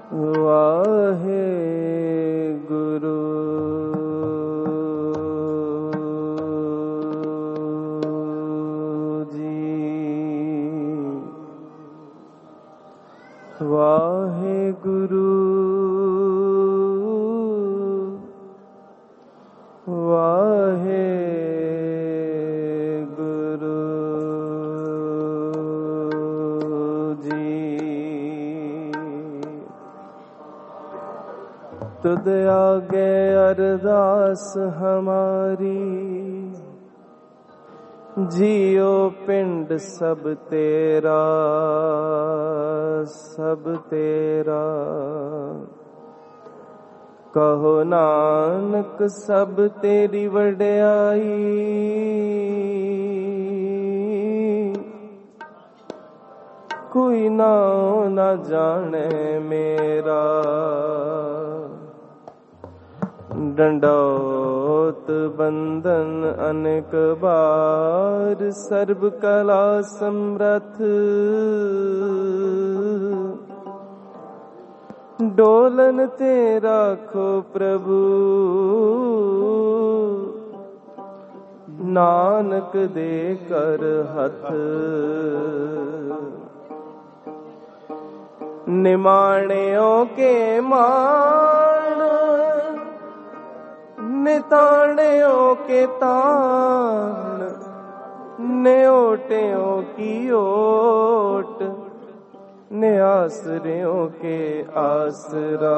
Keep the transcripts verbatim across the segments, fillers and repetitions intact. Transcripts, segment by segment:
वाहे गुरु वाहेगुरु वाहेगुरु जी। तुद आगे अरदास हमारी, जियो पिंड सब तेरा सब तेरा। कहो नानक सब तेरी वड्याई, कोई नाओ न जाने मेरा। दंडौत बंदन अनेक बार, सर्व कला समर्थ डोलन तेरा खो प्रभु। नानक दे कर हथ निमाणियों के मान, निताणियों के तान, न्योटियों की ओट, न्यासरियों के आसरा।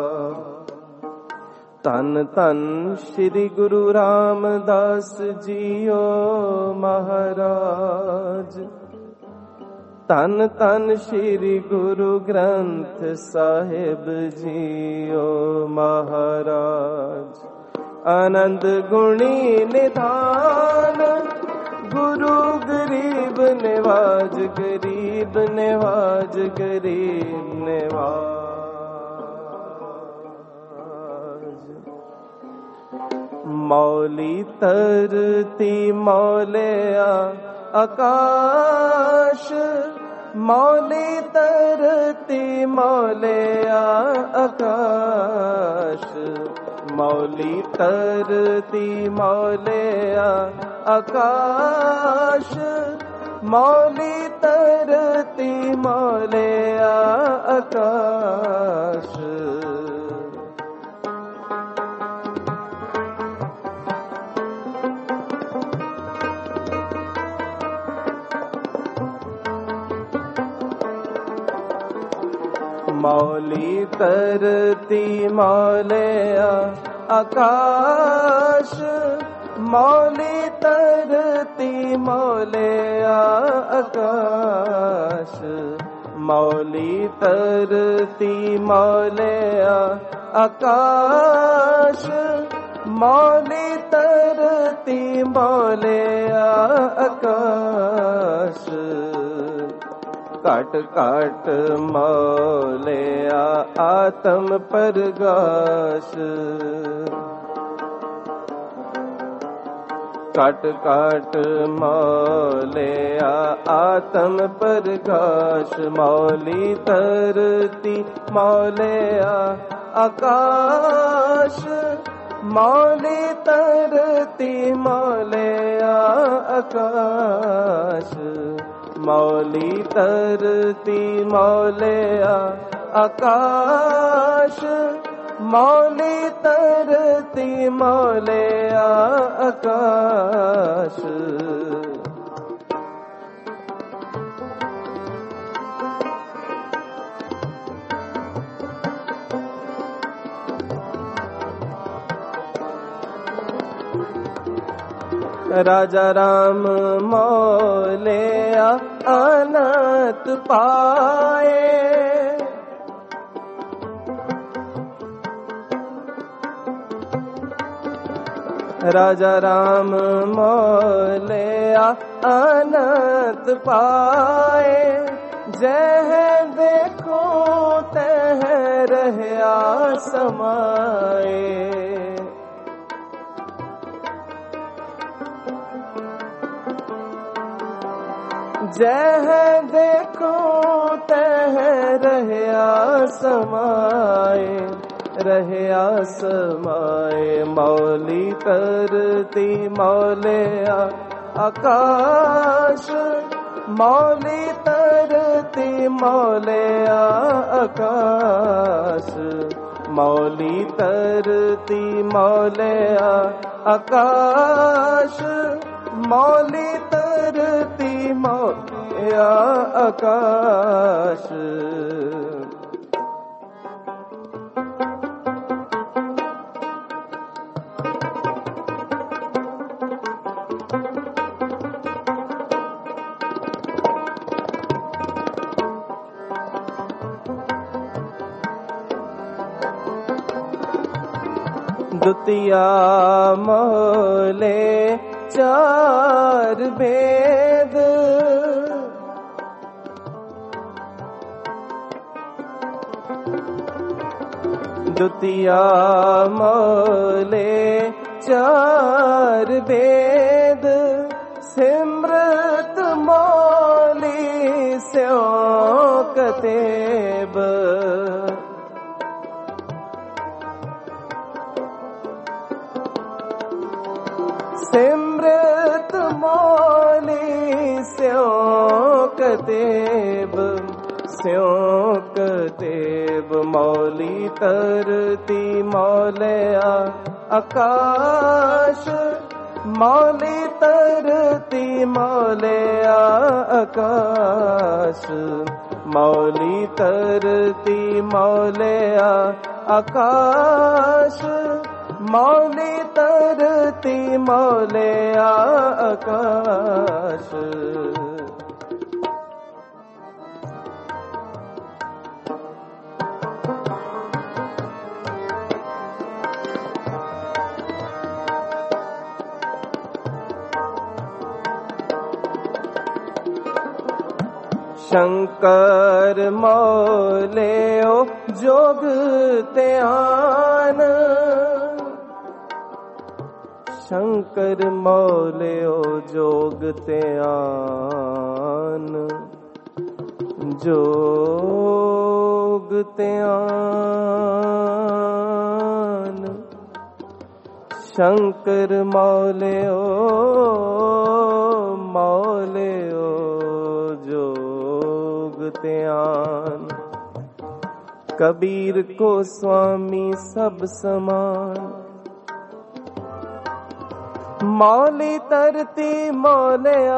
तन तन श्री गुरु रामदास जियो महाराज। तन तन श्री गुरु ग्रंथ साहिब जियो महाराज। आनंद गुणी निधान, गुरु गरीब निवाज, गरीब निवाज, गरीब निवाज। मौली तरती मौलिया आकाश, मौली तरती मौलिया आकाश। मौली तरती मौलिया आकाश, मौली तरती मौलिया आकाश। मौली तरती मौलिया आकाश, मौली तरती मौलिया आकाश। मौली तरती मौलिया आकाश, मौली तरती मौलिया आकाश। काट काट मौलिया आत्म परगाश, काट काट मौलिया आत्म परगाश। मौली तरती मौलिया आकाश, मौली तरती मौलिया आकाश। मौली तरती मौलिया आकाश, मौली तरती मौलिया आकाश। राजा राम मौलिया अनंत पाए, राजा राम मौलिया अनंत पाए। जह देखो तह रहया समाए, जह देखो तह रहया समाए, रहया समाए। मौली तरती मौलिया आकाश, मौली तरती मौलिया आकाश, मौली तरती मौलिया आकाश, मौली तरती मौलिया आकाश। दुतिया मोले चार भेद, दुतिया मोले चार भेद। सिमरत मौली स्यों कतेब, सिमरत मौली स्यों कतेब, स्यों कतेब। मौली तरती मौलिया आकाश, मौली तरती मौलिया आकाश, मौली तरती मौलिया आकाश, मौली तरती मौलिया आकाश। शंकर मौलियो जोग त्यान, शंकर मौलियो जोग त्यान, जोग त्यान। शंकर मौलियो मौलियो जोग त्यान। कबीर को स्वामी सब समान, मौली तरती मौलिया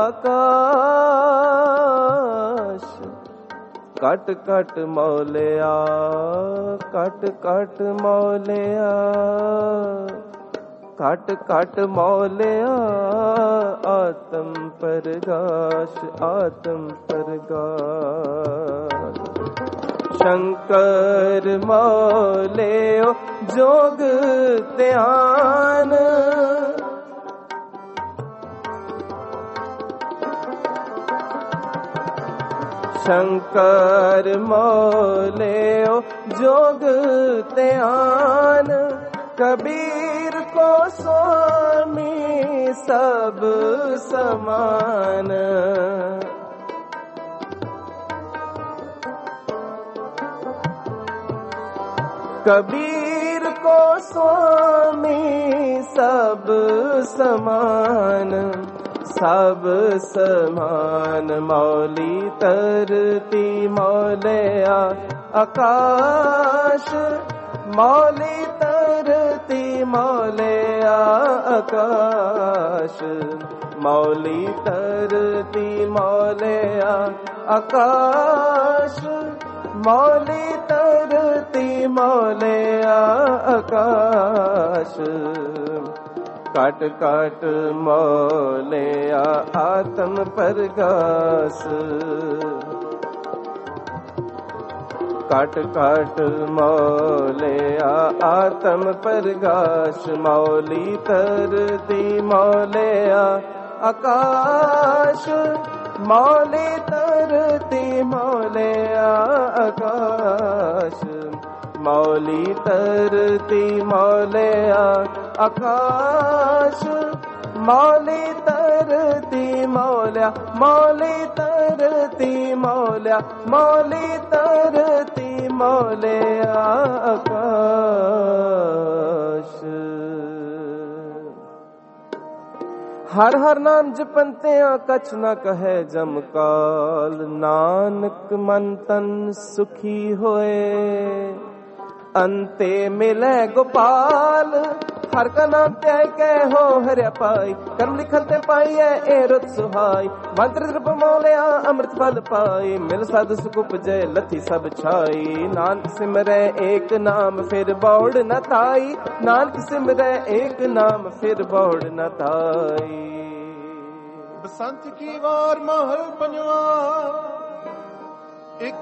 आकाश। कट कट मौलिया, कट कट मौलिया, कट कट मौलिया। आत्म प्रकाश, आत्म प्रकाश। शंकर मौलियो जोग ध्यान, शंकर मौलियो जोग ध्यान। कबीर को स्वामी सब समान, कबीर को स्वामी सब समान, सब समान। मौली तरती मौलिया आकाश, मौली तरती मौलिया आकाश, मौली तरती मौलिया आकाश, मौली तरती मौलिया आकाश। काट काट मौलिया आत्म प्रकाश, काट काट मौलिया आत्म प्रकाश। मौली तरती मौलिया आकाश, मौली तरती मौलिया आकाश, मौली तरती मौलिया आकाश, मौली तरती मौल्या मौली तरती मौल्या मौली तरती मौले आकाश। हर हर नाम जपंतियां कछ न कहे जमकाल, नानक मन तन सुखी होए अंते मिले गोपाल। हर का नाम त्याय के हो हरिया पाई, कर्म लिखन ते पाई है ए रुत सुहाई। मंत्र द्रप मौलिया अमृत फल पाई, मिल साधु सुख उपजे लथी सब छाई। नानक सिमरे एक नाम फिर बौड़ न ताई, नानक सिमरे एक नाम फिर बौड़ न ताई। बसंत की वार महल पंजवा, एक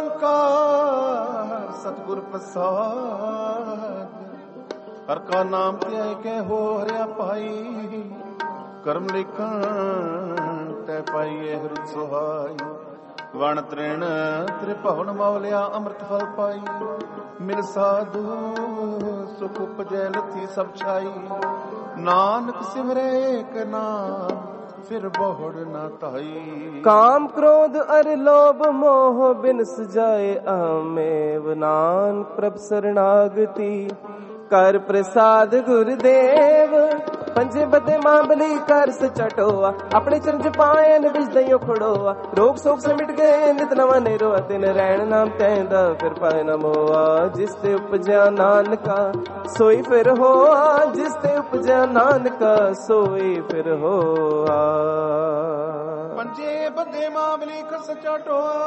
ओंकार सतगुर प्रसाद। हर का नाम त्याय के हो हरिया पाई, कर्म लिखन तै पाइए हृद सुहाई। वण तृण त्रिभुवन मौलिया अमृत फल पाई, मिल साधु सुख उपजै लथी सब छाई। नानक सिमरे एक नाम फिर बहुड़ न ताई। काम क्रोध अर लोभ मोह बिनस जाए अहमेव, नानक प्रभ शरणागति कर प्रसाद गुरुदेव। पंजे बदे मांबली कर सचटोआ, अपने चरण पायन बिज दइयो खड़ोआ। रोग शोक से मिट गए नित नवा नेरोआ, दिन रैन नाम तैंदा फिर पाए न मोआ। जिस ते उपजा नानका सोई फिर होआ, जिस ते उपजा नानका सोई फिर होआ। पंजे बदे मांबली कर सचटोआ,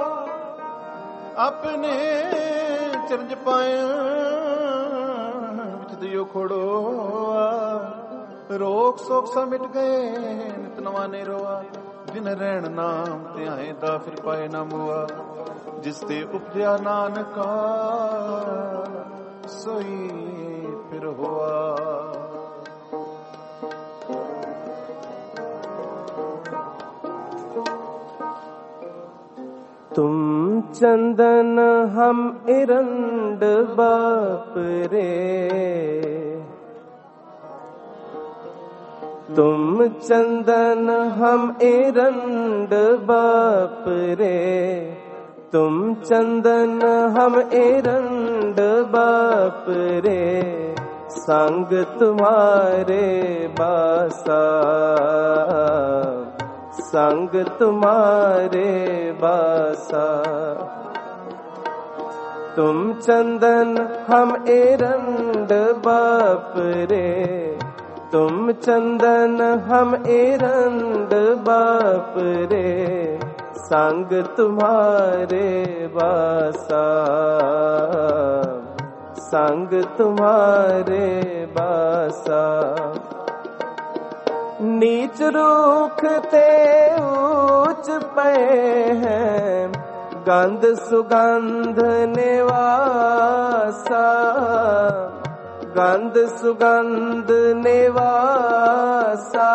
अपने चरण पायन दियो खोड़ोआ। रोग शोक सा मिट गए नित नवा नेरोआ, दिन रैन नाम ते आएदा फिर पाए न मुआ। जिसते उपजया नानका सोई फिर हुआ। तुम चंदन हम इरंड बाप रे, तुम चंदन हम एरंड बाप रे। तुम चंदन हम एरंड बाप रे, संग तुम्हारे बासा संग तुम्हारे बासा। तुम चंदन हम एरंड बाप रे, तुम चंदन हम एरंड बाप रे। संग तुम्हारे बासा संग तुम्हारे बासा। नीच रूख ते ऊंच पे हैं, गंध सुगंध निवासा गंध सुगंध निवासा।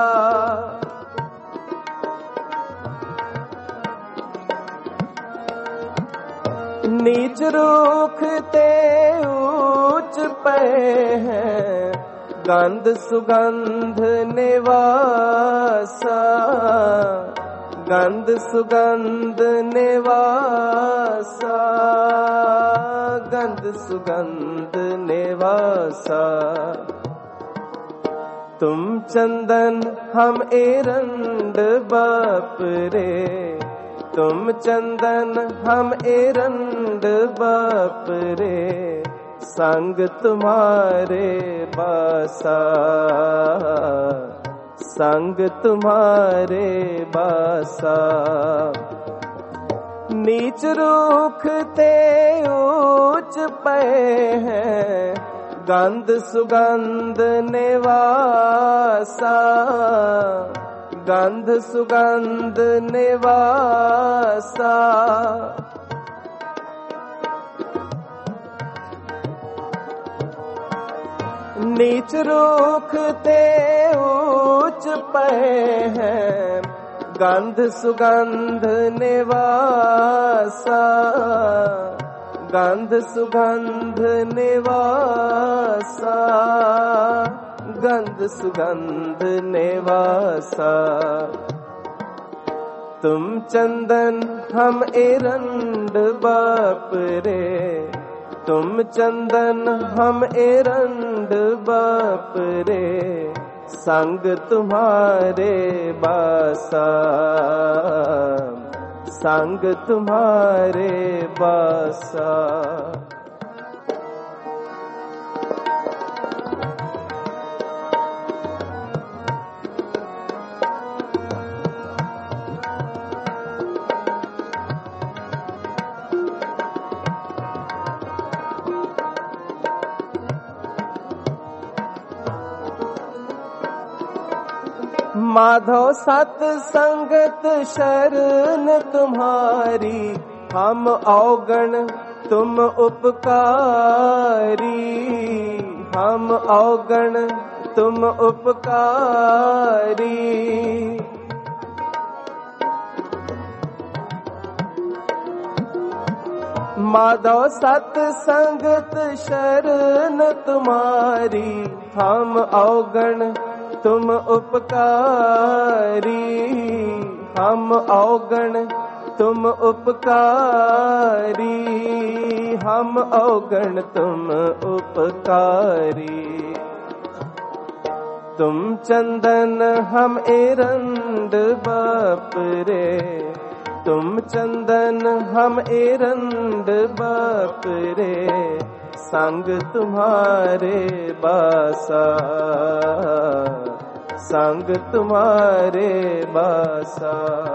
नीच रूख ते ऊंच पे हैं, गंध सुगंध निवासा गंध सुगंध निवासा गंध सुगंध निवासा। तुम चंदन हम एरंड बाप रे, तुम चंदन हम एरंड बाप रे। संग तुम्हारे बासा संग तुम्हारे बासा। नीच रूख ते ऊंच पे हैं, गंध सुगंध निवासा गंध सुगंध निवासा। नीच रूख ते ऊंच पे हैं, गंध सुगंध निवासा गंध सुगंध निवासा गंध सुगंध निवासा। तुम चंदन हम एरंड बाप रे, तुम चंदन हम एरंड बाप रे, संग तुम्हारे बासा, संग तुम्हारे बासा। माधव सत संगत शरण तुम्हारी, हम अवगण तुम उपकारी, हम अवगण तुम उपकारी। माधव सत संगत शरण तुम्हारी, हम अवगण तुम उपकारी, हम अवगण तुम उपकारी, हम अवगण तुम उपकारी। तुम चंदन हम एरंड बाप रे, तुम चंदन हम एरंड बाप रे, संग तुम्हारे बासा, संग तुम्हारे बासा।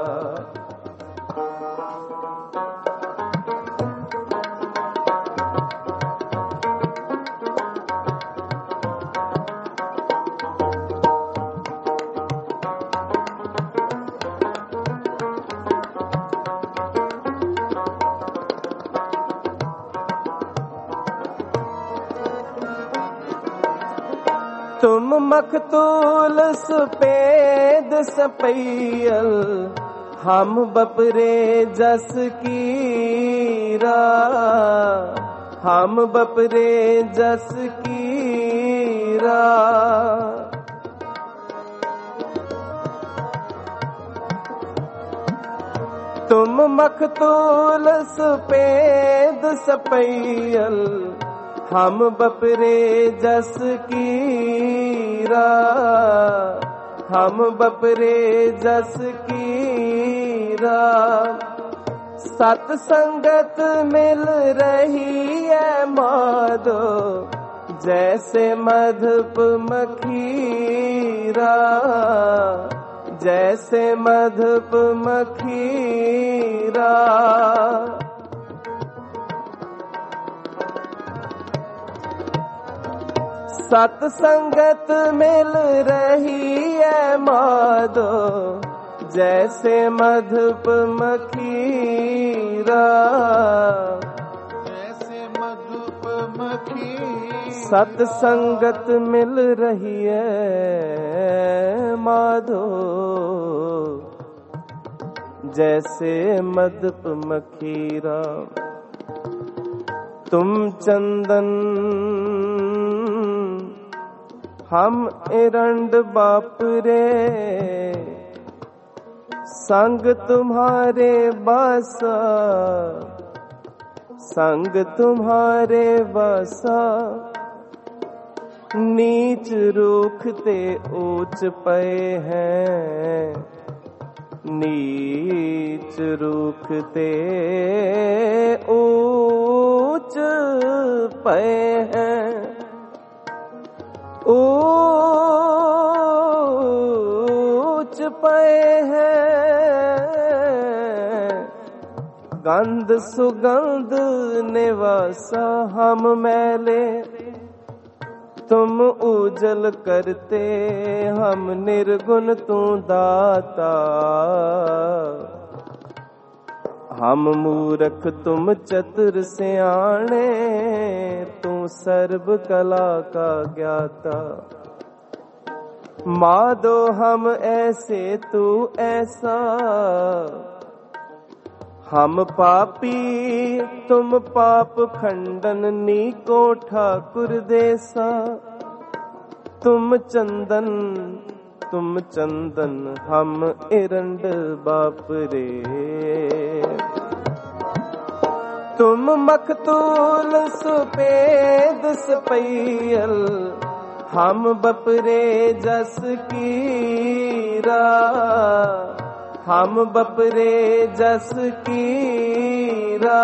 तुम मखतूल सफेद सपैयल, हम बपरे जस कीरा, हम बपरे जस कीरा। तुम मखतूल सफेद सपैयल, हम बपरे जस कीरा, हम बपरे जस कीरा। सत संगत मिल रही है माधो, जैसे मधुप मखीरा, जैसे मधुप मखीरा। सत संगत मिल रही है माधो, जैसे मधुप मखीरा, जैसे मधुप मखीरा। सत संगत मिल रही है माधो, जैसे मधुप मखीरा। तुम चंदन हम एरंड बाप रे, संग तुम्हारे बासा, संग तुम्हारे बासा। नीच रूखते ऊंच पे हैं, नीच रूखते ऊंच पे हैं, ऊंच पे हैं। गंध सुगंध निवासा हम मैले, तुम उजल करते हम निर्गुण तू दाता। हम मूरख तुम चतुर सियाणे, तू सर्व कला का ज्ञाता। माधो हम ऐसे तू ऐसा, हम पापी तुम पाप खंडन नीको ठाकुर देसा। तुम चंदन तुम चंदन हम एरंड बाप रे। तुम मखतूल सुपेद सपैयल हम बपरे जस कीरा। हम बपरे जस कीरा।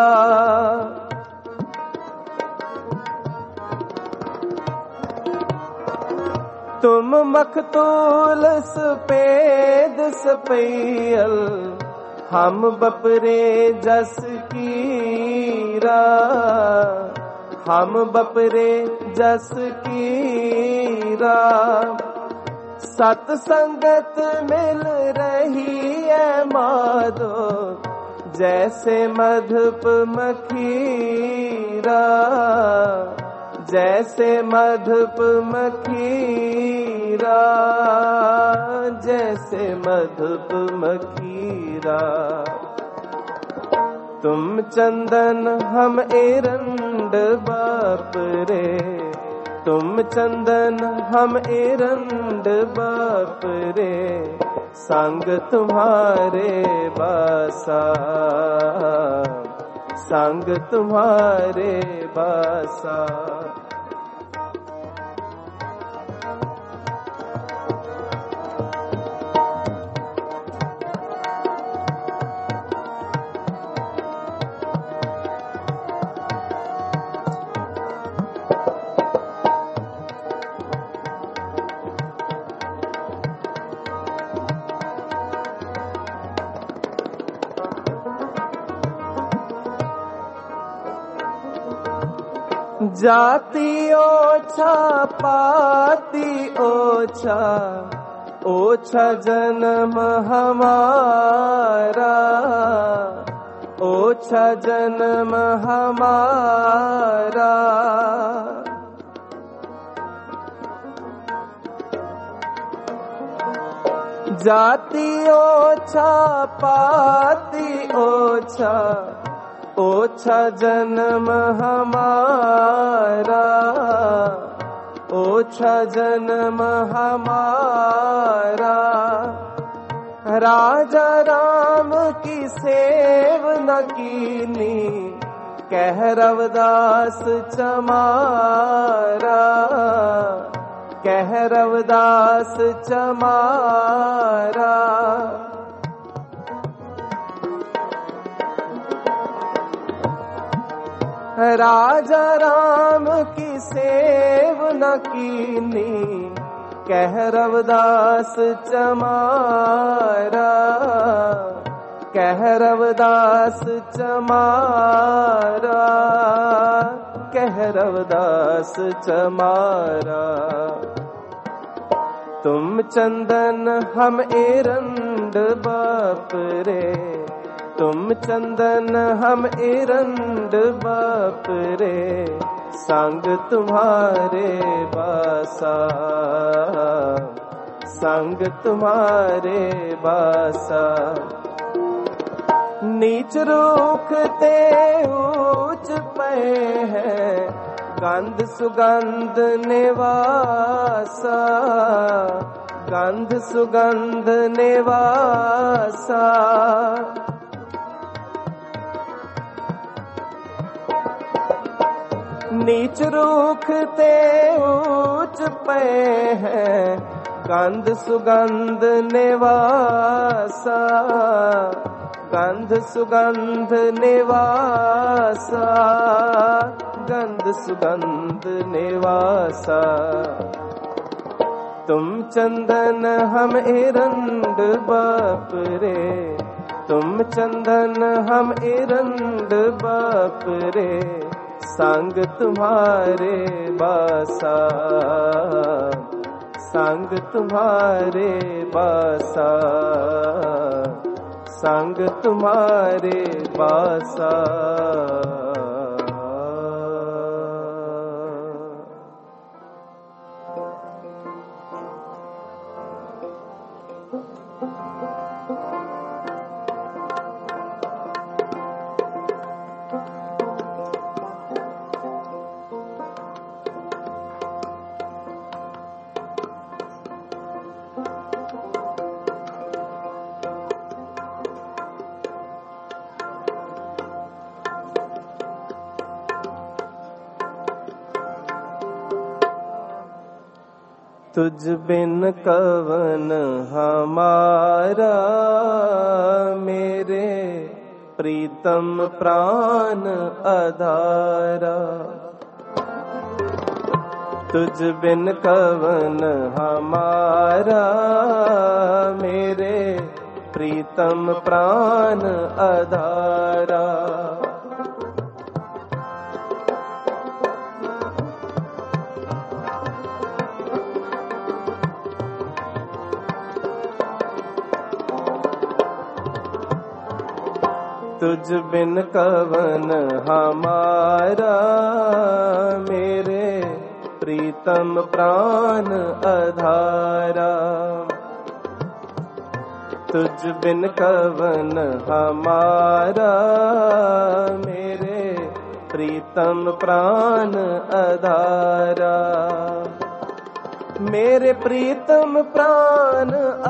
तुम मखतूल सपेद सपैयल हम बपरे जस कीरा। हम बपरे जस कीरा। सत संगत मिल रही है माधो जैसे मधुप मखीरा। जैसे मधुप मखीरा। जैसे मधुप मखीरा। तुम चंदन हम एरंड बाप रे। तुम चंदन हम एरंड बाप रे। संग तुम्हारे बासा। संग तुम्हारे बासा। जाति ओछा पाति ओछा। ओछा जन्म हमारा। ओछा जन्म हमारा। जाति ओछा पाति ओछा। ओछा जन्म हमारा। ओछा जन्म हमारा। राजा राम की सेव न कीनी कह रविदास चमारा। कह रविदास चमारा। राजा राम की सेव न कीनी कह रविदास चमारा। कह रविदास चमारा। कह रविदास चमारा। तुम चंदन हम एरंड बाप रे। तुम चंदन हम एरंड बाप रे। संग तुम्हारे बासा। संग तुम्हारे बासा। नीच रूखते ऊंच पे है गंध सुगंध निवासा। गंध सुगंध निवासा। नीच रूखते ऊंच पे है गंध सुगंध निवासा। गंध सुगंध निवासा। गंध सुगंध निवासा। तुम चंदन हम एरंड बाप रे। तुम चंदन हम एरंड बाप रे। संग तुम्हारे बासा। संग तुम्हारे बासा। संग तुम्हारे बासा। तुझ बिन कवन हमारा मेरे प्रीतम प्राण आधारा। तुझ बिन कवन हमारा मेरे प्रीतम प्राण आधारा। तुझ बिन कवन हमारा मेरे प्रीतम प्राण आधारा। तुझ बिन कवन हमारा मेरे प्रीतम प्राण आधारा। मेरे प्रीतम प्राण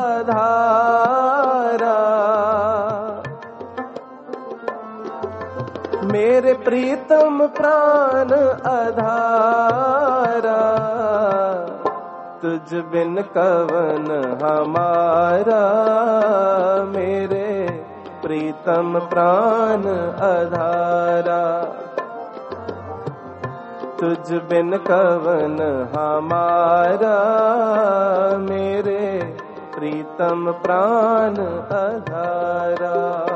आधारा। मेरे प्रीतम प्राण आधारा। तुझ बिन कवन हमारा मेरे प्रीतम प्राण आधारा। तुझ बिन कवन हमारा मेरे प्रीतम प्राण आधारा।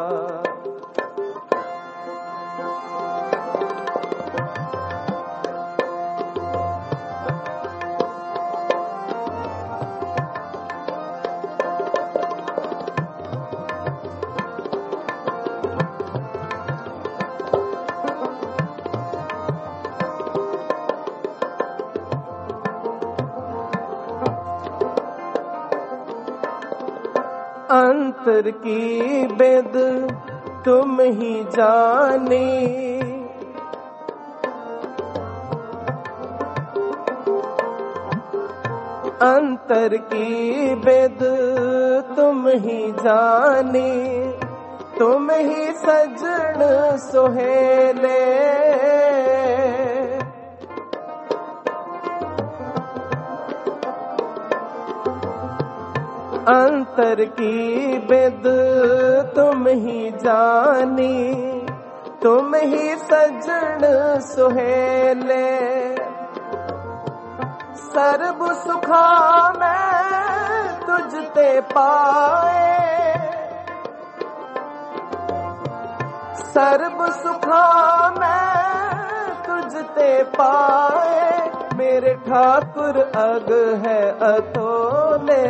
अंतर की बेद तुम ही जाने। अंतर की बेद तुम ही जाने। तुम ही सजन सुहेले। अंतर की बेद तुम ही जानी। तुम ही सजन सुहेले। सर्ब सुखा मैं तुझ ते पाए। सर्ब सुखा मैं तुझ ते पाए। मेरे ठाकुर अग है अतोले।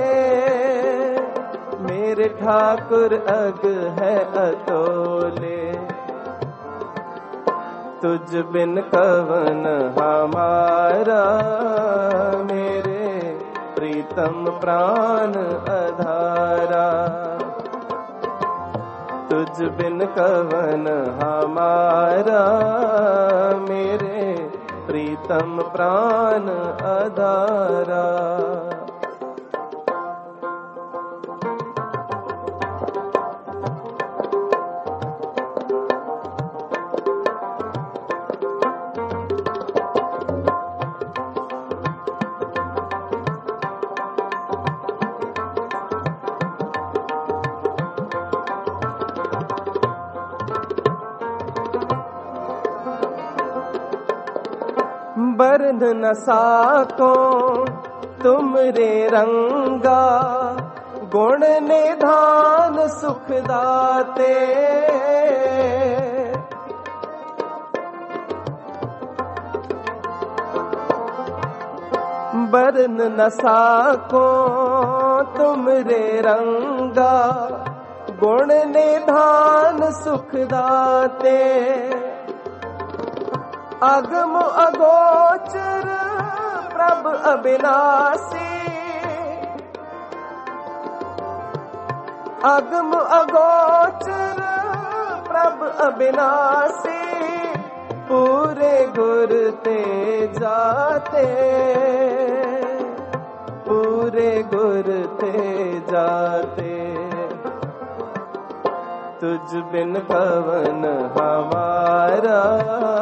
मेरे ठाकुर अग है अतोले। तुझ बिन कवन हमारा मेरे प्रीतम प्राण आधारा। तुझ बिन कवन हमारा मेरे प्रीतम प्राण आधारा। बरन न साको तुम रे रंगा। गुण निधान सुख दाते। बरन न साको तुम रे रंगा। गुण निधान सुख दाते। अगम अगोचर प्रभ अविनाशी। अगम अगोचर प्रभ अविनाशी। पूरे गुर ते जाते। पूरे गुर ते जाते। तुझ बिन कवन हमारा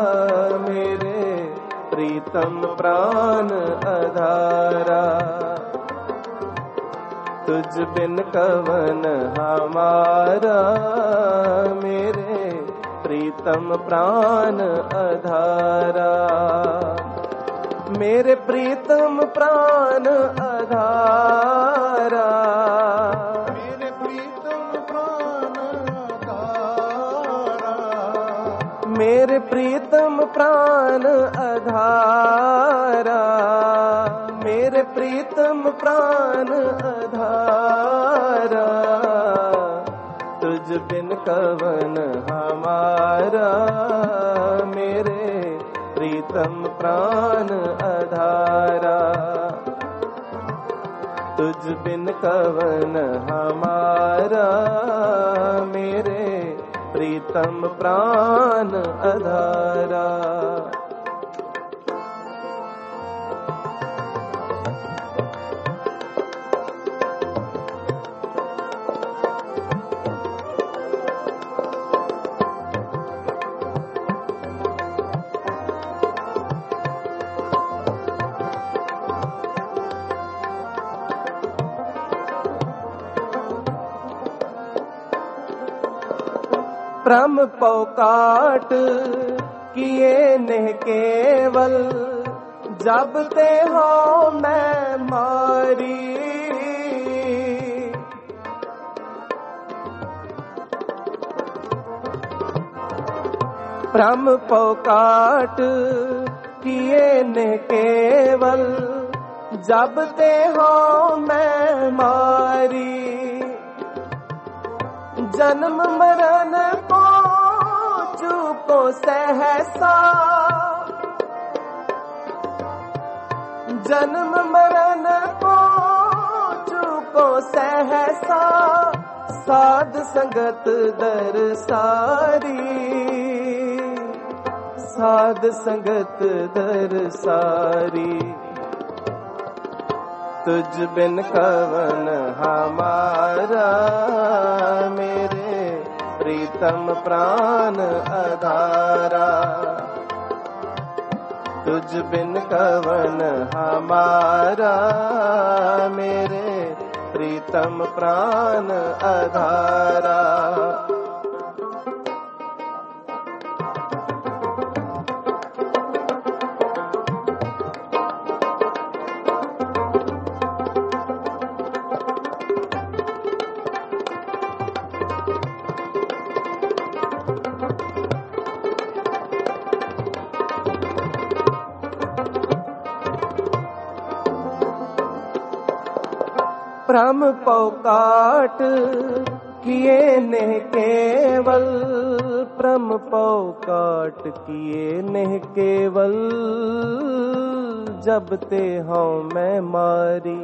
मेरे प्रीतम प्राण आधारा। तुझ बिन कवन हमारा, मेरे प्रीतम प्राण आधारा। मेरे प्रीतम प्राण आधारा, मेरे प्रीतम प्राण आधारा, मेरे प्रीतम प्राण आधारा, मेरे प्रीतम प्राण आधारा। तुझ बिन कवन हमारा, मेरे प्रीतम प्राण आधारा। तुझ बिन कवन हमारा, मेरे प्रीतम प्राण आधारा। भ्रम पौकाट किए नेह केवल, जब ते हो मैं मारी। भ्रम पौकाट किए नेह केवल, जब ते हो मैं मारी। जन्म मरण को चूको सहसा, जन्म मरण को चूको सहसा। साध संगत दर सारी, साध संगत दर सारी। तुझ बिन कवन हमारा, मेरे प्रीतम प्राण आधारा। तुझ बिन कवन हमारा, मेरे प्रीतम प्राण आधारा। भ्रम पौकाट किए नेह केवल, भ्रम पौकाट किए नेह केवल। जब ते हूँ मैं मारी,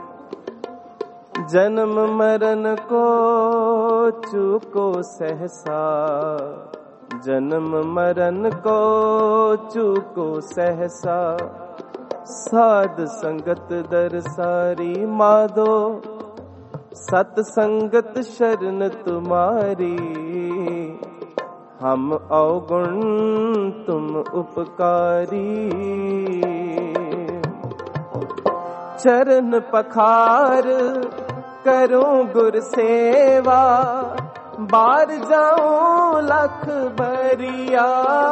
जन्म मरण को चूको सहसा। जन्म मरण को चूको सहसा। साध संगत दर सारी, माधो सत संगत शरण तुम्हारी। हम अवगुण तुम उपकारी, चरण पखार करूं गुर सेवा। बार जाऊं लख बरिया,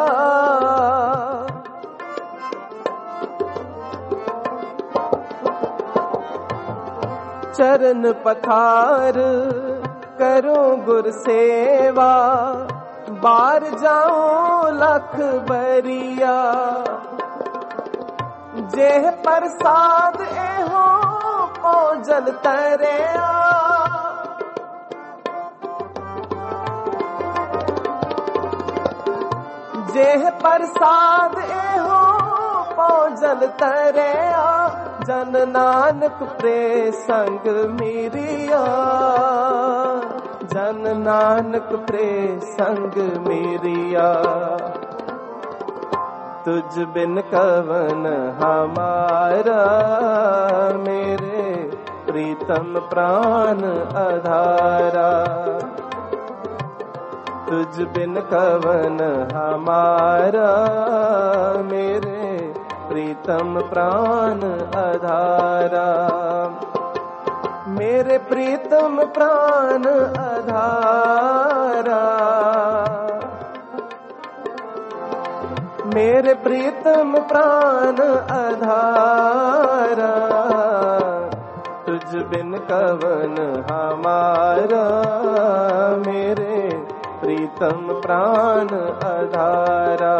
चरण पखार करूं गुर सेवा। बार जाऊं लख बरिया, जेह प्रसाद एहो भोजन तरिया। जेह प्रसाद एहो भोजन तरिया। जन नानक प्रे संग मेरिया, जन नानक प्रे संग मेरिया। तुझ बिन कवन हमारा, मेरे प्रीतम प्राण आधारा। तुझ बिन कवन हमारा, मेरे प्रीतम प्राण आधारा। मेरे प्रीतम प्राण आधारा, मेरे प्रीतम प्राण आधारा, तुझ बिन कवन हमारा, मेरे प्रीतम प्राण आधारा,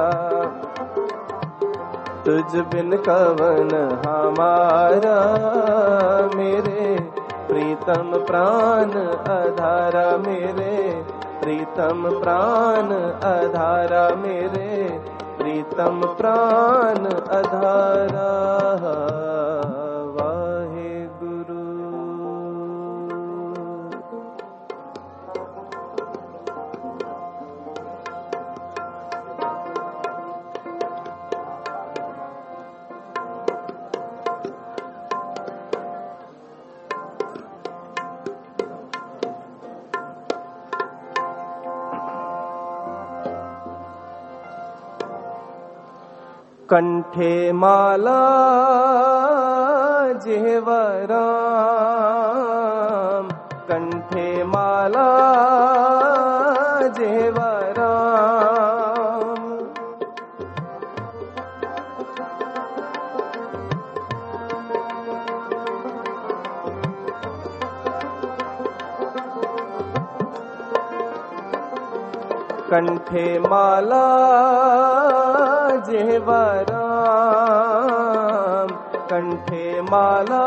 तुझ बिन कवन हमारा, मेरे प्रीतम प्राण आधारा, मेरे प्रीतम प्राण आधारा, मेरे प्रीतम प्राण आधारा। वाहे गुरु। कंठे माला जेवराम, कंठे माला जेवराम, कंठे माला जेवराम, कंठे माला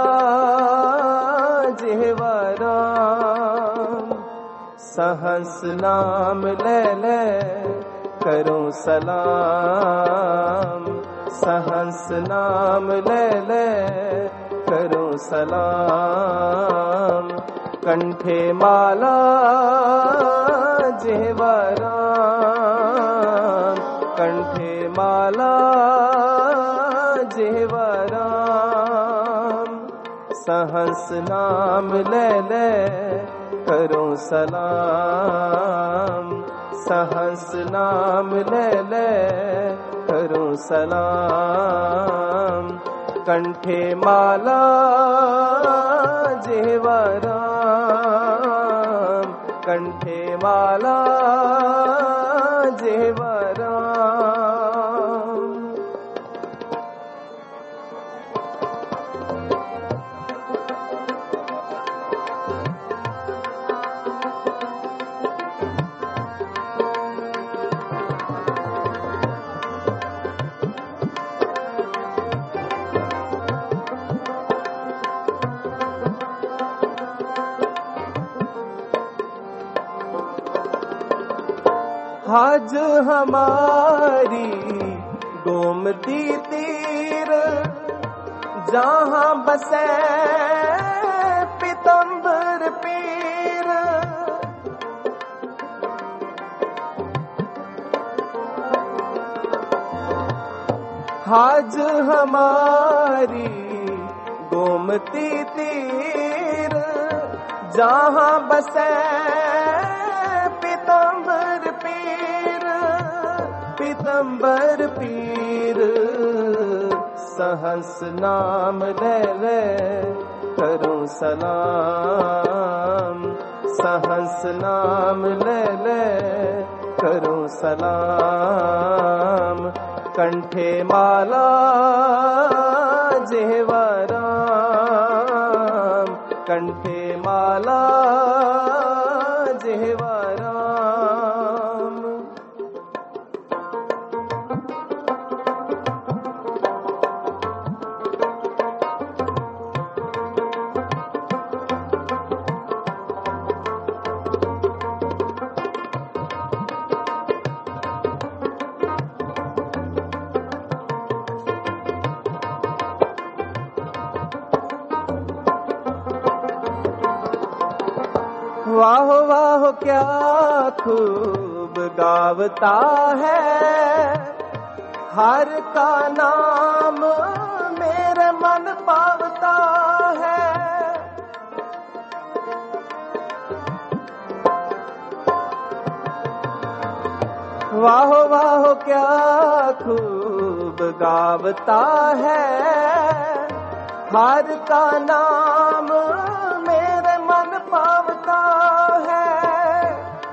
जेवराम, सहस नाम ले ले करूं सलाम, सहस नाम ले ले करूं सलाम, कंठे माला जेवराम, कंठे माला जेवराम, सहस नाम ले ले करूं सलाम, सहस नाम ले ले करूं सलाम, कंठे माला जेवराम, कंठे माला जेवराम। आज हमारी गोमती तीर, जहाँ बसे पीतम्बर पीर, आज हमारी गोमती तीर, जहाँ बसे पीतम्बर पीर, पीतम्बर पीर, सहस नाम ले ले करूं सलाम, सहस नाम ले ले करूं सलाम, कंठे माला जेवराम, कंठे माला जेवराम। वाह वाह क्या खूब गावता है, हर का नाम मेरे मन पावता है। वाह वाह क्या खूब गावता है, हर का नाम मेरे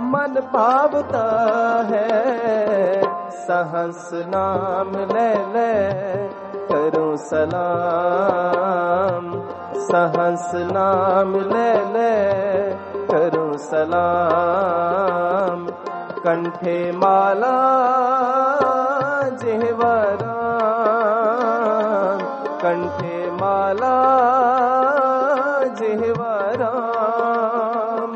मन भावता है। सहस नाम ले ले करूं सलाम, सहस नाम ले ले करूं सलाम। कंठे माला जिह्वा राम, कंठे माला जिह्वा राम।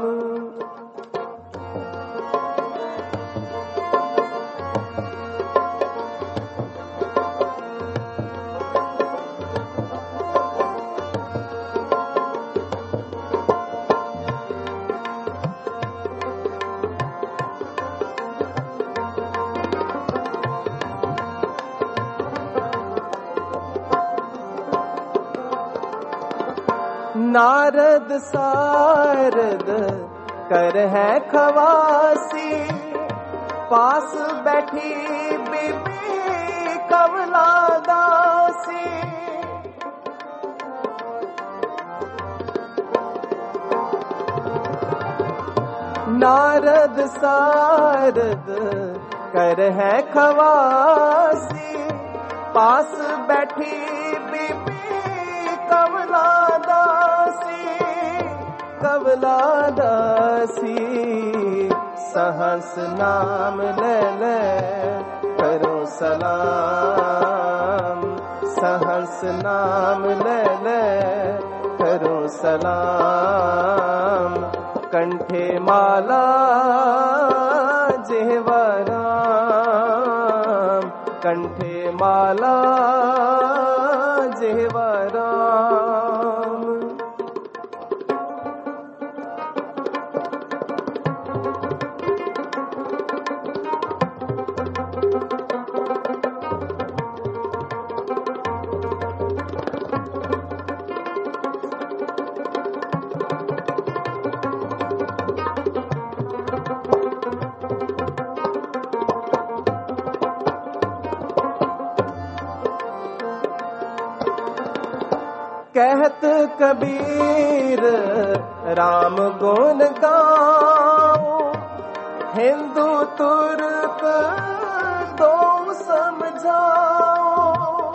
नारद सारद कर है खवासी, पास बैठी बीबी कमला दासी। नारद सारद कर है खवासी, पास बैठी बीबी कमला दासी, कमला दासी। सहस नाम ले ले करो सलाम, सहस नाम ले ले करो सलाम। कंठे माला जिह्वा राम, कंठे माला जिह्वा राम। कहत कबीर राम गुण गाओ, हिंदू तुर्क दो समझाओ।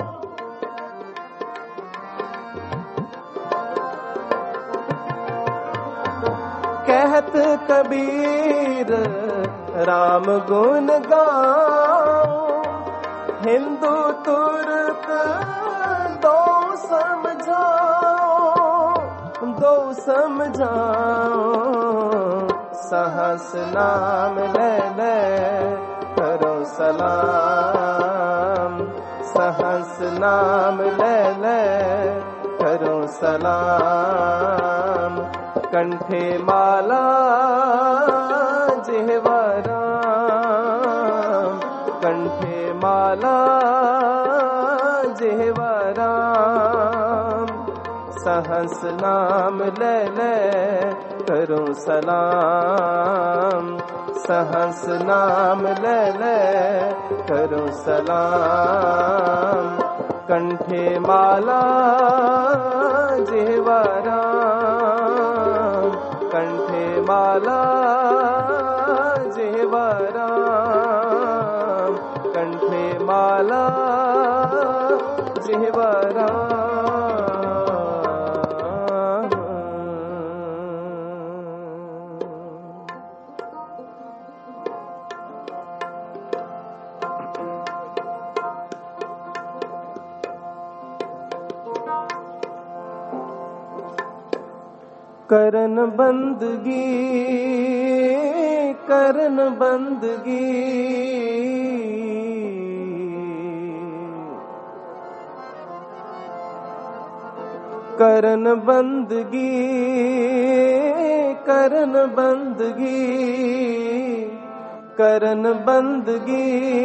कहत कबीर राम गुण गाओ, हिंदू तुर्क दो समझाओ, दो समझाओ। सहस नाम ले ले करो सलाम, सहस नाम ले ले करो सलाम। कंठे माला जिह्वा राम, कंठे माला जिह्वा राम। सहस नाम ले ले करो सलाम, सहस नाम ले ले करो सलाम। कंठे माला जिह्वा राम, कंठे माला जिह्वा राम, कंठे माला जिह्वा राम। करन बंदगी, करन बंदगी, करन बंदगी, करन बंदगी, करन बंदगी,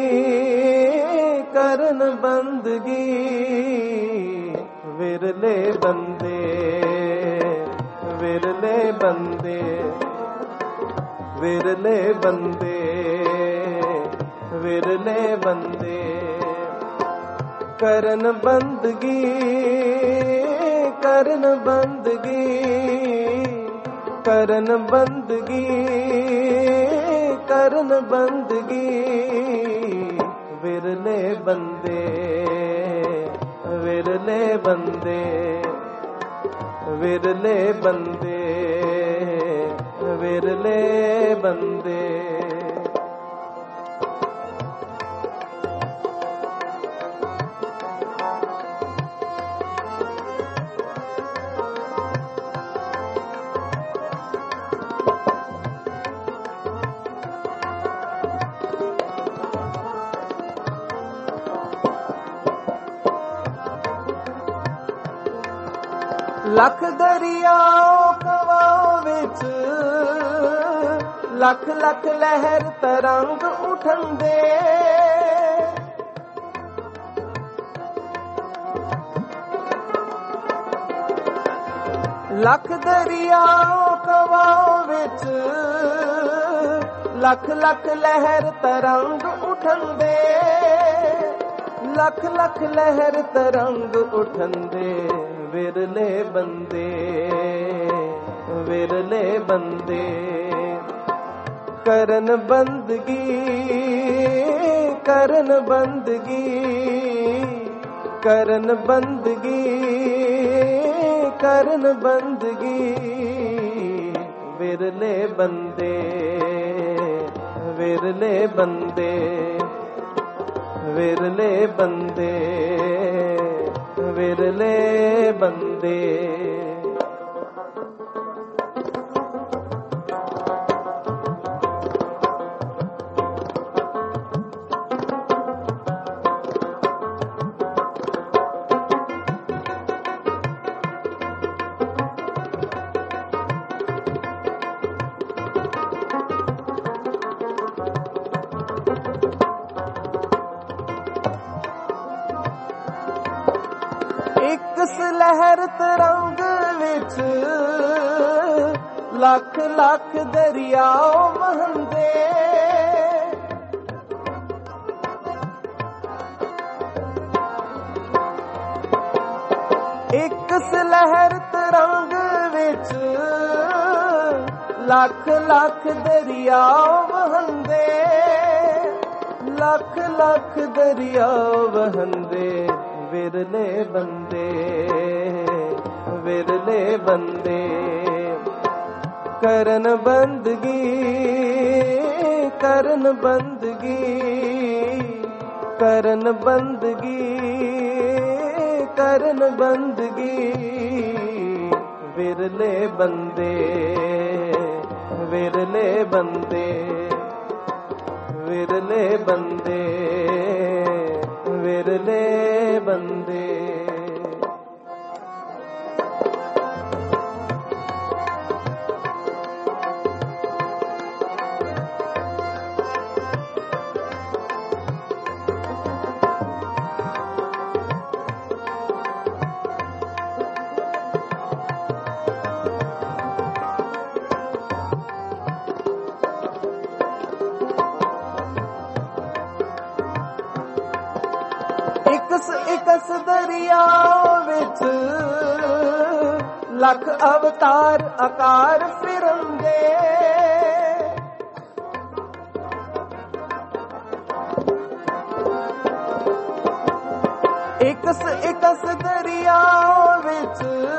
करन बंदगी। विरले बंदे, विरले बंदे, विरले बंदे, विरले बंदे। करन बंदगी, करन बंदगी, करन बंदगी, ਕਰਨ ਬੰਦਗੀ ਵਿਰਲੇ ਬੰਦੇ ਵਿਰਲੇ ਬੰਦੇ ਵਿਰਲੇ ਬੰਦੇ ਵਿਰਲੇ ਬੰਦੇ ਲੱਖ ਦਰਿਆਓ ਕਵਾਂ ਵਿੱਚ ਲੱਖ ਲੱਖ ਲਹਿਰ ਤਰੰਗ ਉਠੰਦੇ ਲੱਖ ਦਰਿਆਓ ਕਵਾਂ ਵਿੱਚ ਲੱਖ ਲੱਖ ਲਹਿਰ ਤਰੰਗ ਉਠੰਦੇ ਲੱਖ ਲੱਖ ਲਹਿਰ ਤਰੰਗ ਉਠੰਦੇ ਵਿਰਲੇ ਬੰਦੇ ਵਿਰਲੇ ਬੰਦੇ ਕਰਨ ਬੰਦਗੀ ਕਰਨ ਬੰਦਗੀ ਕਰਨ ਬੰਦਗੀ ਕਰਨ ਬੰਦਗੀ ਵਿਰਲੇ ਬੰਦੇ ਵਿਰਲੇ ਬੰਦੇ ਵਿਰਲੇ ਬੰਦੇ ਵਿਰਲੇ ਬੰਦੇ ਲਹਿਰ ਤਰੰਗ ਵਿੱਚ ਲੱਖ ਲੱਖ ਦਰਿਆਓ ਵਹਿੰਦੇ ਇੱਕ ਲਹਿਰ ਤਰੰਗ ਵਿੱਚ ਲੱਖ ਲੱਖ ਦਰਿਆਓ ਵਹਿੰਦੇ ਲੱਖ ਲੱਖ ਦਰਿਆਓ ਵਹਿੰਦੇ ਵਿਰਲੇ ਬੰਦੇ ਵਿਰਲੇ ਬੰਦੇ ਕਰਨ ਬੰਦਗੀ ਕਰਨ ਬੰਦਗੀ ਕਰਨ ਬੰਦਗੀ ਕਰਨ ਬੰਦਗੀ ਵਿਰਲੇ ਬੰਦੇ ਵਿਰਲੇ ਬੰਦੇ ਵਿਰਲੇ ਬੰਦੇ ਵਿਰਲੇ ਬੰਦੇ ਇਕਸ ਇਕਸ ਦਰਿਆ ਵਿੱਚ ਲੱਖ ਅਵਤਾਰ ਆਕਾਰ ਫਿਰੰਦੇ ਇਕਸ ਇਕਸ ਦਰਿਆ ਵਿੱਚ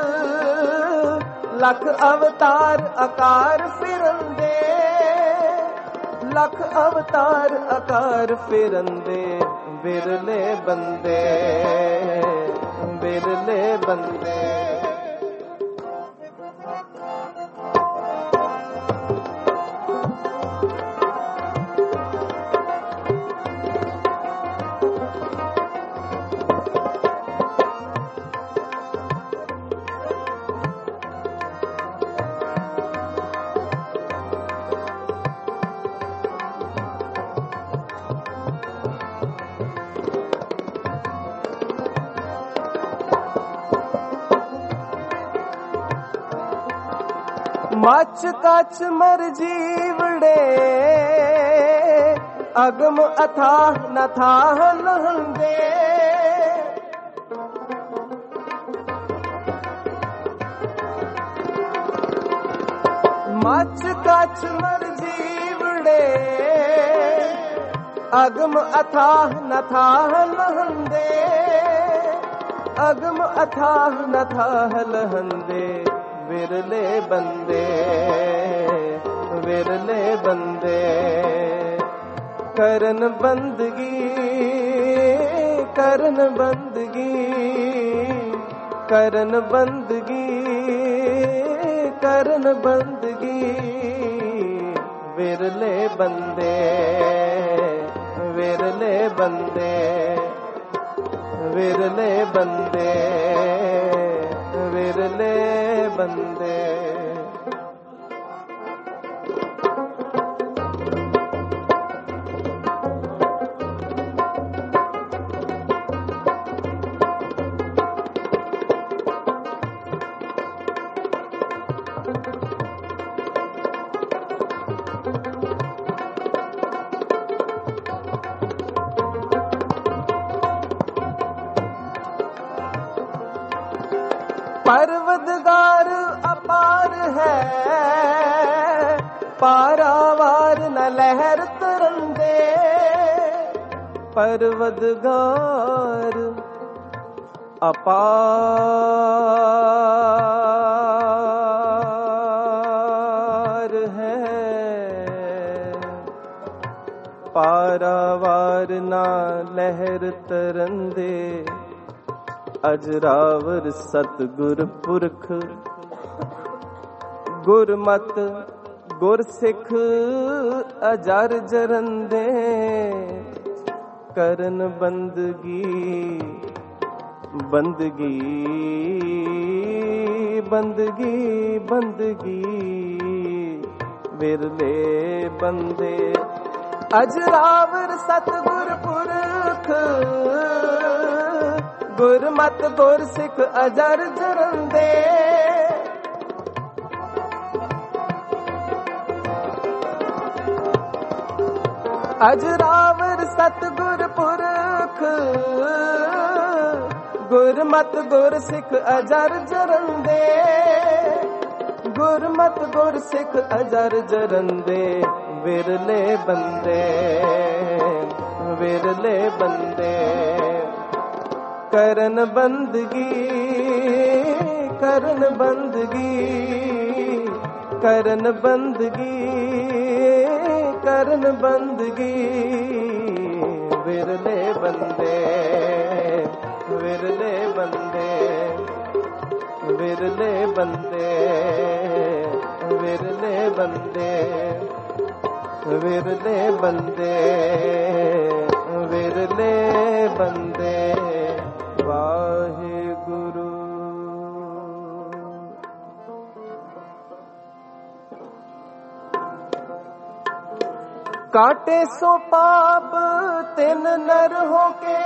ਲੱਖ ਅਵਤਾਰ ਆਕਾਰ ਫਿਰੰਦੇ ਲੱਖ ਅਵਤਾਰ ਆਕਾਰ ਫਿਰੰਦੇ ਵਿਰਲੇ ਬੰਦੇ ਵਿਰਲੇ ਬੰਦੇ ਮੱਚ ਕੱਚ ਮਰ ਜੀਵੜੇ ਅਗਮ ਅਥਾਹ ਨਥਾਹ ਲਹੰਦੇ ਮੱਚ ਕੱਚ ਮਰ ਜੀਵੜੇ ਅਗਮ ਅਥਾਹ ਨਥਾਹ ਲਹੰਦੇ, ਅਗਮ ਅਥਾਹ ਨਥਾਹ ਲਹੰਦੇ, ਵਿਰਲੇ ਬੰਦੇ ਵਿਰਲੇ ਬੰਦੇ। ਕਰਨ ਬੰਦਗੀ ਕਰਨ ਬੰਦਗੀ ਕਰਨ ਬੰਦਗੀ ਕਰਨ ਬੰਦਗੀ, ਵਿਰਲੇ ਬੰਦੇ ਵਿਰਲੇ ਬੰਦੇ ਵਿਰਲੇ ਬੰਦੇ ਵਿਰਲੇ ਬੰਦੇ। ਪਰਵਦਗਾਰ ਅਪਾਰ ਹੈ, ਪਾਰਾਵਾਰ ਨ ਲਹਿਰ ਤਰੰਦੇ। ਪਰਵਦਗਾਰ ਅਪਾਰ ਹੈ, ਪਾਰਾਵਾਰ ਨ ਲਹਿਰ ਤਰੰਦੇ। ਅਜਰਾਵਰ ਸਤਿਗੁਰ ਪੁਰਖ, ਗੁਰਮਤਿ ਗੁਰਸਿੱਖ ਅਜਰ ਜਰੰਦੇ। ਕਰਨ ਬੰਦਗੀ ਬੰਦਗੀ ਬੰਦਗੀ ਬੰਦਗੀ, ਵਿਰਲੇ ਬੰਦੇ। ਅਜਰਾਵਰ ਸਤਿਗੁਰ ਪੁਰਖ, ਗੁਰਮਤਿ ਗੁਰਸਿੱਖ ਅਜਰ ਜਰੰਦੇ। ਅਜਰਾਵਰ ਸਤਿਗੁਰ ਪੁਰਖ, ਗੁਰਮਤਿ ਗੁਰਸਿੱਖ ਅਜਰ ਜਰੰਦੇ। ਗੁਰਮਤਿ ਗੁਰਸਿੱਖ ਅਜਰ ਜਰੰਦੇ, ਵਿਰਲੇ ਬੰਦੇ ਵਿਰਲੇ ਬੰਦੇ। ਕਰਨ ਬੰਦਗੀ ਕਰਨ ਬੰਦਗੀ ਕਰਨ ਬੰਦਗੀ ਕਰਨ ਬੰਦਗੀ, ਵਿਰਲੇ ਬੰਦੇ ਵਿਰਲੇ ਬੰਦੇ ਵਿਰਲੇ ਬੰਦੇ ਵਿਰਲੇ ਬੰਦੇ ਵਿਰਲੇ ਬੰਦੇ ਵਿਰਲੇ ਬੰਦੇ। ਵਾਹਿਗੁਰੂ। ਕਾਟੇ ਸੋ ਪਾਪ ਤਿਨ ਨਰ ਹੋ ਕੇ,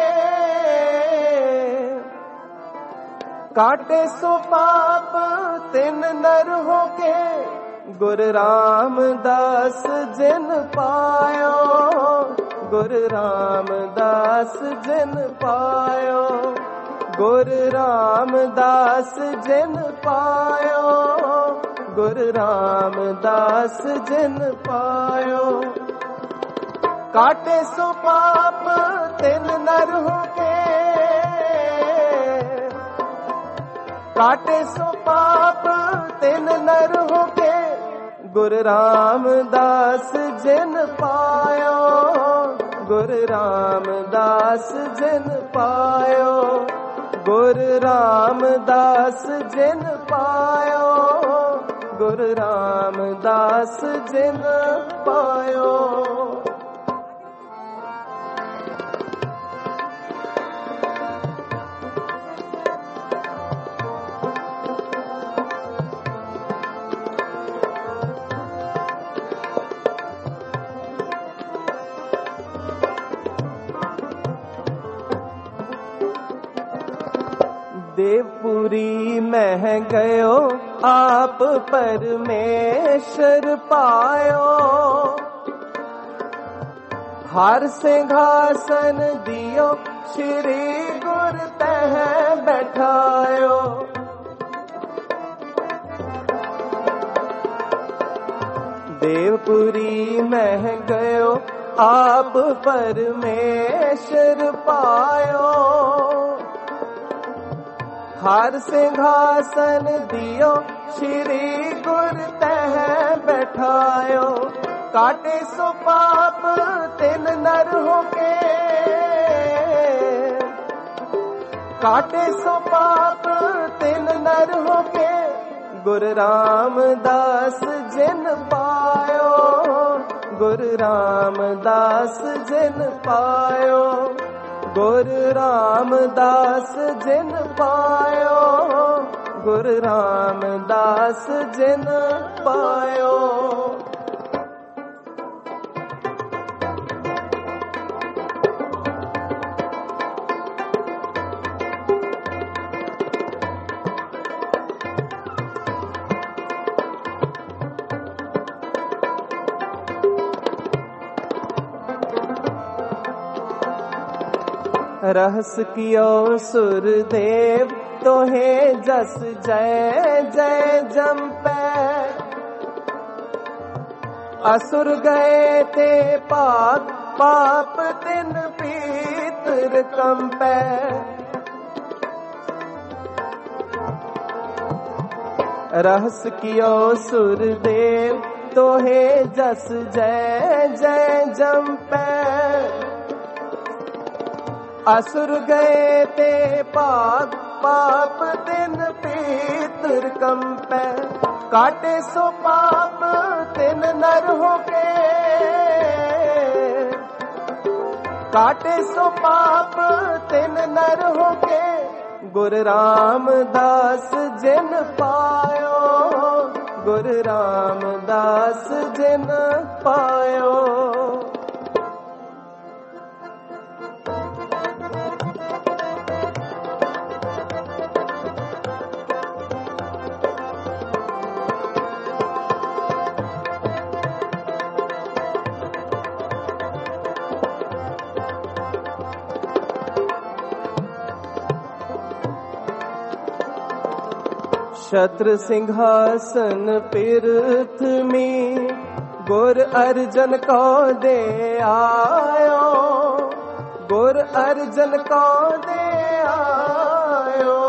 ਕਾਟੇ ਸੋ ਪਾਪ ਤਿਨ ਨਰ ਹੋ ਕੇ। ਗੁਰ ਰਾਮਦਾਸ ਜਿਨ ਪਾਇਓ, ਗੁਰ ਰਾਮਦਾਸ ਜਿਨ ਪਾਇਓ। ਗੁਰ ਰਾਮਦਾਸ ਜਿਨ ਪਾਇਓ, ਗੁਰ ਰਾਮਦਾਸ ਜਿਨ ਪਾਇਓ। ਕਾਟੇ ਸੋ ਪਾਪ ਤਿਨ ਨਰ ਹੋ ਕੇ, ਕਾਟੇ ਸੋ ਪਾਪ ਤਿਨ ਨਰ ਹੋ ਕੇ। ਗੁਰ ਰਾਮਦਾਸ ਜਿਨ ਪਾਇਓ, ਗੁਰ ਰਾਮਦਾਸ ਜਿਨ ਪਾਇਓ। ਗੁਰ ਰਾਮਦਾਸ ਜਿਨ ਪਾਇਓ, ਗੁਰ ਰਾਮਦਾਸ ਜਿਨ ਪਾਇਓ। देवपुरी में गयो आप परमेश्वर पायो। हर सिंहासन दियो श्री गुर तह बैठायो। देवपुरी में गयो आप परमेश्वर पायो। हर सिंहासन दियो श्री गुर तह बैठायो। काटे सो पाप तिन नर होके, काटे सो पाप तिन नर होके। गुरु रामदास जिन पायो, गुरु रामदास जिन पायो, गुरु रामदास जिन पायो, गुरु रामदास जिन पायो। रहस कियो सुरदेव तोहे जस जय जय जम्पै। असुर गए ते पाप पाप तिन पीतर कंपै। रहस कियो सुरदेव तोहे जस जय जय जम्पै। असुर गए ते पाप पाप तिन पीतर कंपै। काटे सो पाप तिन नर होके, काटे सो पाप तिन नर होके। गुरु रामदास जिन पायो, गुरु रामदास जिन पायो। छत्र सिंहासन पृथ में गुर अर्जन को दे आयो, गुर अर्जन को दे आयो।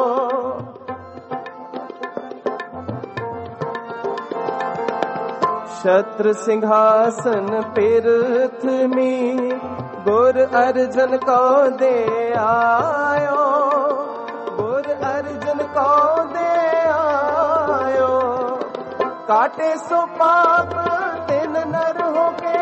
छत्र सिंहासन पृथ में गुर अर्जन को दे आयो, गुर अर्जन को दे आयो। काटे सो पाप तिन नर होके,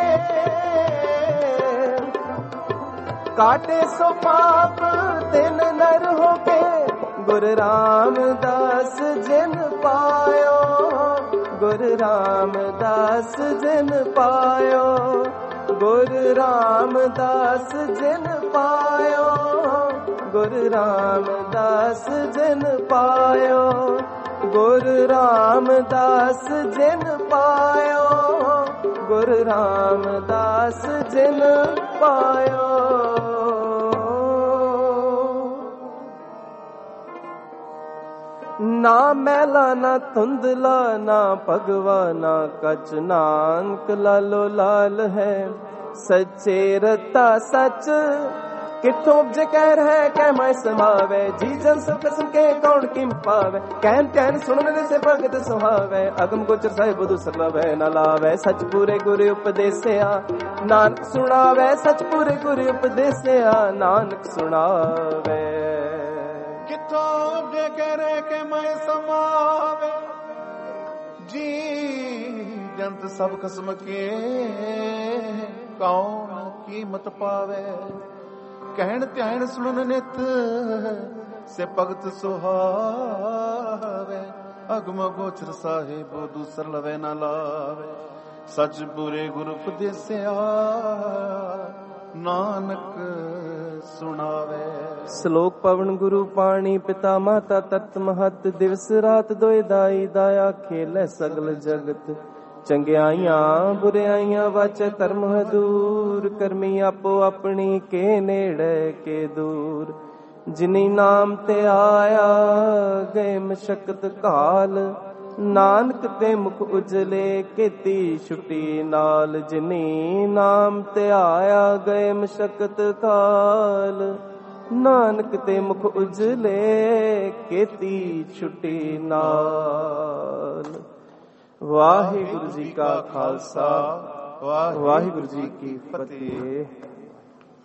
काटे सो पाप तिन नर होके। गुरु रामदास जिन पायो, गुरु रामदास जिन पायो, गुरु रामदास जिन पायो, गुरु रामदास जिन पायो, गुरु रामदास जिन पायो, गुरु रामदास जिन पायो। ना मैला ना धुंधला ना भगवा ना कच, नानक लालो लाल है सच्चे रता सच। किथों उपजे कह रहे कह मैं समावे, जी जन सब कसम के कौन किम पावे। कहन कहन सुनने से भगत सुहावे, अगम गोचर साहिब बुधु सरलवे न लावे। सच पूरे गुरु उपदेसिया नानक सुनावे, सच पूरे गुरु उपदेसिया नानक सुनावे। किथों उपजे कह रहे कह मैं समावे, जी जंत सब कसम के कौन कीमत पावे। कहन ध्यान सुनन नित से भगत सुहावे, अगम गोचर साहिब दूसर लवे न लावे। सच बुरे गुरु उपदेसिया नानक सुनावे। श्लोक पवन गुरु पाणी पिता माता तत् महत। दिवस रात दोए दाई दाया खेले सगल जगत। चंगियाइयां बुराइयां वाचे धर्म दूर। करमी आपो अपनी के नेड़े के दूर। जिनी नाम ते आया गए मशक्कत काल। ਨਾਨਕ ਤੇ ਮੁਖ ਉਜਲੇ ਕੀਤੀ ਛੁਟੀ ਨਾਲ, ਜਿਨੀ ਨਾਮ ਧਿਆਇਆ ਗਏ ਮਸ਼ਕਤ ਕਾਲ। ਨਾਨਕ ਤੇ ਮੁਖ ਉਜਲੇ ਕੀਤੀ ਛੁਟੀ ਨਾਲ। ਵਾਹਿਗੁਰੂ ਜੀ ਕਾ ਖਾਲਸਾ, ਵਾਹਿਗੁਰੂ ਜੀ ਕੀ ਫਤਿਹ।